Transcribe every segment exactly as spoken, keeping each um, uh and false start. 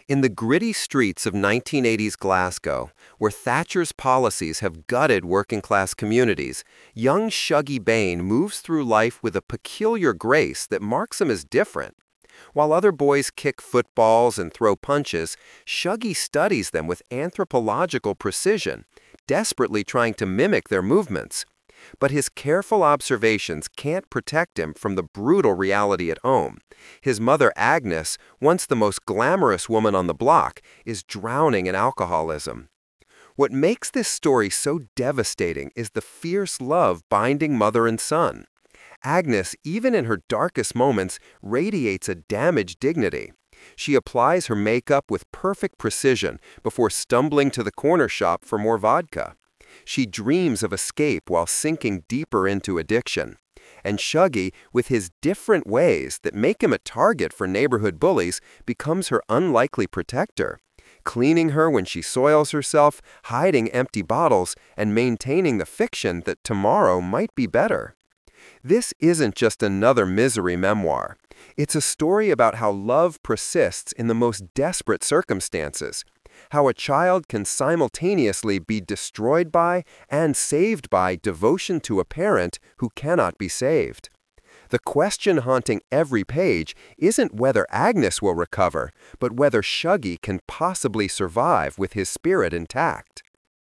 In the gritty streets of nineteen eighties Glasgow, where Thatcher's policies have gutted working-class communities, young Shuggie Bain moves through life with a peculiar grace that marks him as different. While other boys kick footballs and throw punches, Shuggie studies them with anthropological precision, desperately trying to mimic their movements. But his careful observations can't protect him from the brutal reality at home. His mother, Agnes, once the most glamorous woman on the block, is drowning in alcoholism. What makes this story so devastating is the fierce love binding mother and son. Agnes, even in her darkest moments, radiates a damaged dignity. She applies her makeup with perfect precision before stumbling to the corner shop for more vodka. She dreams of escape while sinking deeper into addiction. And Shuggie, with his different ways that make him a target for neighborhood bullies, becomes her unlikely protector, cleaning her when she soils herself, hiding empty bottles, and maintaining the fiction that tomorrow might be better. This isn't just another misery memoir. It's a story about how love persists in the most desperate circumstances, how a child can simultaneously be destroyed by and saved by devotion to a parent who cannot be saved. The question haunting every page isn't whether Agnes will recover, but whether Shuggie can possibly survive with his spirit intact.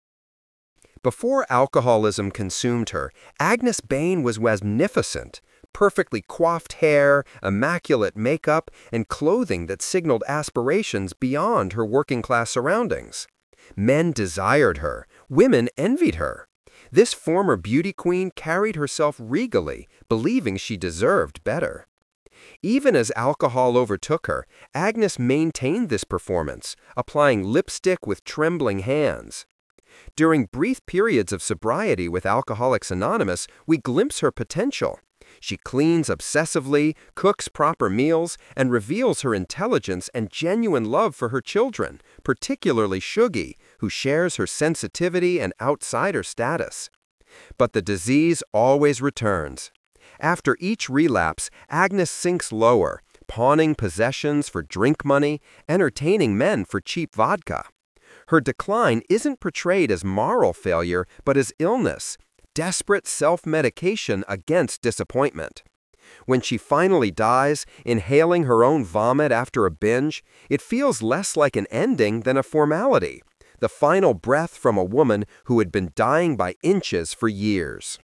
Before alcoholism consumed her, Agnes Bain was magnificent. Perfectly coiffed hair, immaculate makeup, and clothing that signaled aspirations beyond her working-class surroundings. Men desired her. Women envied her. This former beauty queen carried herself regally, believing she deserved better. Even as alcohol overtook her, Agnes maintained this performance, applying lipstick with trembling hands. During brief periods of sobriety with Alcoholics Anonymous, we glimpse her potential. She cleans obsessively, cooks proper meals, and reveals her intelligence and genuine love for her children, particularly Shuggie, who shares her sensitivity and outsider status. But the disease always returns. After each relapse, Agnes sinks lower, pawning possessions for drink money, entertaining men for cheap vodka. Her decline isn't portrayed as moral failure, but as illness, desperate self-medication against disappointment. When she finally dies, inhaling her own vomit after a binge, it feels less like an ending than a formality, the final breath from a woman who had been dying by inches for years.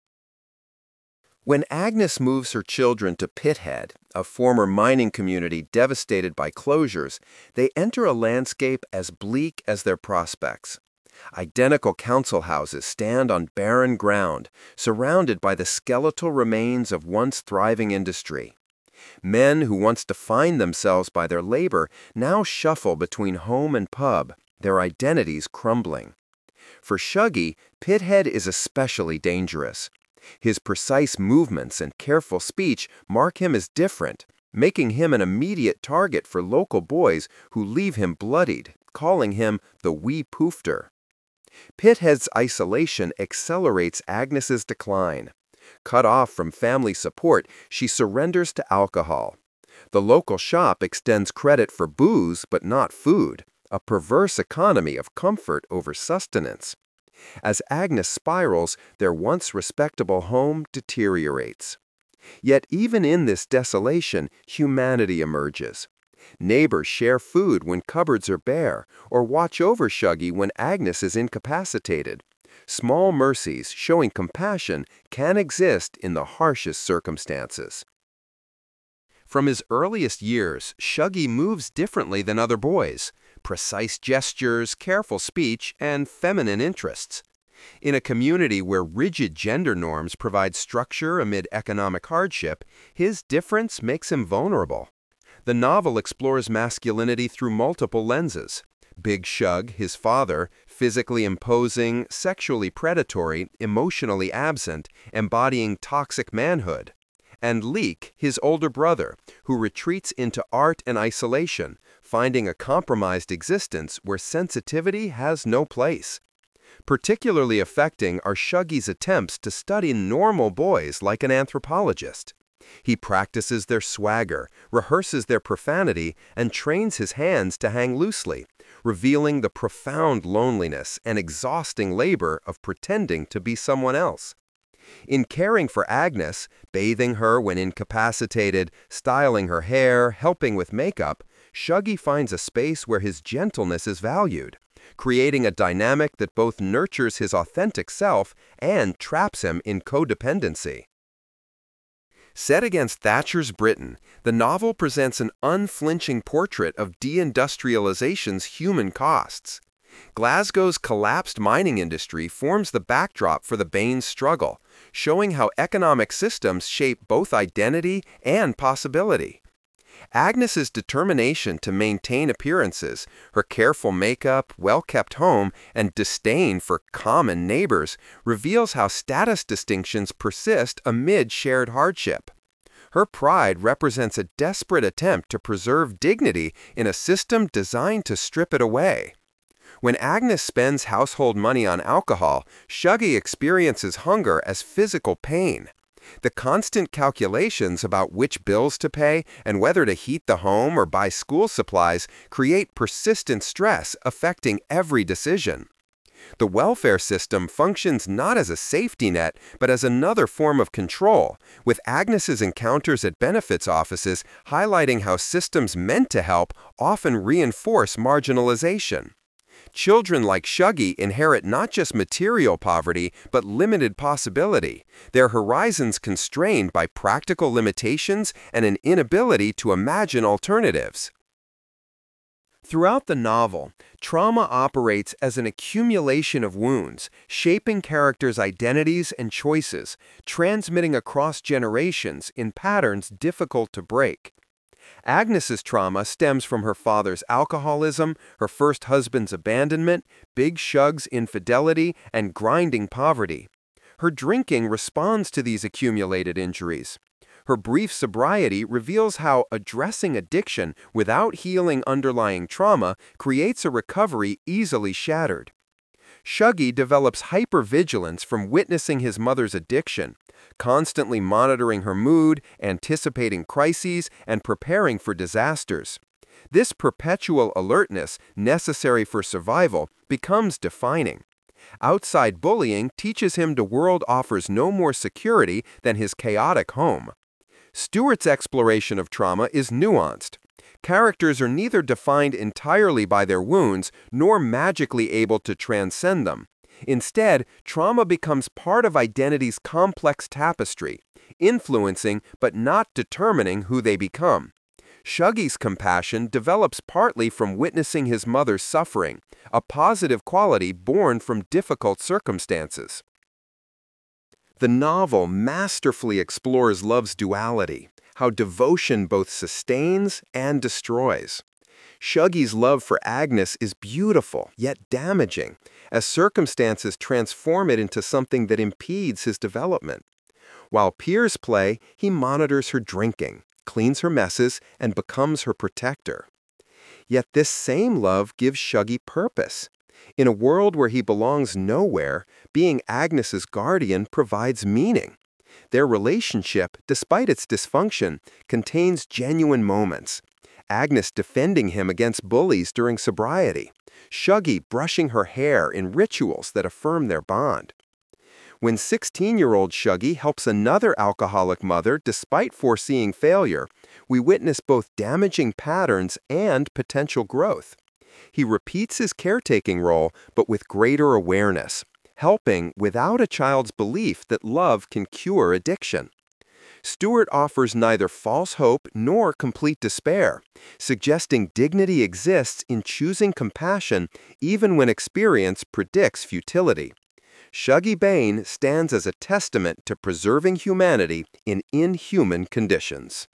When Agnes moves her children to Pithead, a former mining community devastated by closures, they enter a landscape as bleak as their prospects. Identical council houses stand on barren ground, surrounded by the skeletal remains of once thriving industry. Men who once defined themselves by their labor now shuffle between home and pub, their identities crumbling. For Shuggie, Pithead is especially dangerous. His precise movements and careful speech mark him as different, making him an immediate target for local boys who leave him bloodied, calling him the wee poofter. Pithead's isolation accelerates Agnes's decline. Cut off from family support, she surrenders to alcohol. The local shop extends credit for booze but not food, a perverse economy of comfort over sustenance. As Agnes spirals, their once respectable home deteriorates. Yet even in this desolation, humanity emerges. Neighbors share food when cupboards are bare, or watch over Shuggie when Agnes is incapacitated. Small mercies showing compassion can exist in the harshest circumstances. From his earliest years, Shuggie moves differently than other boys. Precise gestures, careful speech, and feminine interests. In a community where rigid gender norms provide structure amid economic hardship, his difference makes him vulnerable. The novel explores masculinity through multiple lenses. Big Shug, his father, physically imposing, sexually predatory, emotionally absent, embodying toxic manhood. And Leek, his older brother, who retreats into art and isolation, finding a compromised existence where sensitivity has no place. Particularly affecting are Shuggie's attempts to study normal boys like an anthropologist. He practices their swagger, rehearses their profanity, and trains his hands to hang loosely, revealing the profound loneliness and exhausting labor of pretending to be someone else. In caring for Agnes, bathing her when incapacitated, styling her hair, helping with makeup, Shuggy finds a space where his gentleness is valued, creating a dynamic that both nurtures his authentic self and traps him in codependency. Set against Thatcher's Britain, the novel presents an unflinching portrait of deindustrialization's human costs. Glasgow's collapsed mining industry forms the backdrop for the Baines struggle, showing how economic systems shape both identity and possibility. Agnes's determination to maintain appearances, her careful makeup, well-kept home, and disdain for common neighbors reveals how status distinctions persist amid shared hardship. Her pride represents a desperate attempt to preserve dignity in a system designed to strip it away. When Agnes spends household money on alcohol, Shuggy experiences hunger as physical pain. The constant calculations about which bills to pay and whether to heat the home or buy school supplies create persistent stress affecting every decision. The welfare system functions not as a safety net, but as another form of control, with Agnes's encounters at benefits offices highlighting how systems meant to help often reinforce marginalization. Children like Shuggy inherit not just material poverty, but limited possibility, their horizons constrained by practical limitations and an inability to imagine alternatives. Throughout the novel, trauma operates as an accumulation of wounds, shaping characters' identities and choices, transmitting across generations in patterns difficult to break. Agnes's trauma stems from her father's alcoholism, her first husband's abandonment, Big Shug's infidelity, and grinding poverty. Her drinking responds to these accumulated injuries. Her brief sobriety reveals how addressing addiction without healing underlying trauma creates a recovery easily shattered. Shuggy develops hypervigilance from witnessing his mother's addiction, constantly monitoring her mood, anticipating crises, and preparing for disasters. This perpetual alertness, necessary for survival, becomes defining. Outside bullying teaches him the world offers no more security than his chaotic home. Stewart's exploration of trauma is nuanced. Characters are neither defined entirely by their wounds nor magically able to transcend them. Instead, trauma becomes part of identity's complex tapestry, influencing but not determining who they become. Shuggy's compassion develops partly from witnessing his mother's suffering, a positive quality born from difficult circumstances. The novel masterfully explores love's duality, how devotion both sustains and destroys. Shuggy's love for Agnes is beautiful, yet damaging, as circumstances transform it into something that impedes his development. While peers play, he monitors her drinking, cleans her messes, and becomes her protector. Yet this same love gives Shuggy purpose. In a world where he belongs nowhere, being Agnes's guardian provides meaning. Their relationship, despite its dysfunction, contains genuine moments. Agnes defending him against bullies during sobriety, Shuggy brushing her hair in rituals that affirm their bond. When sixteen-year-old Shuggy helps another alcoholic mother despite foreseeing failure, we witness both damaging patterns and potential growth. He repeats his caretaking role, but with greater awareness, helping without a child's belief that love can cure addiction. Stewart offers neither false hope nor complete despair, suggesting dignity exists in choosing compassion even when experience predicts futility. Shuggy Bain stands as a testament to preserving humanity in inhuman conditions.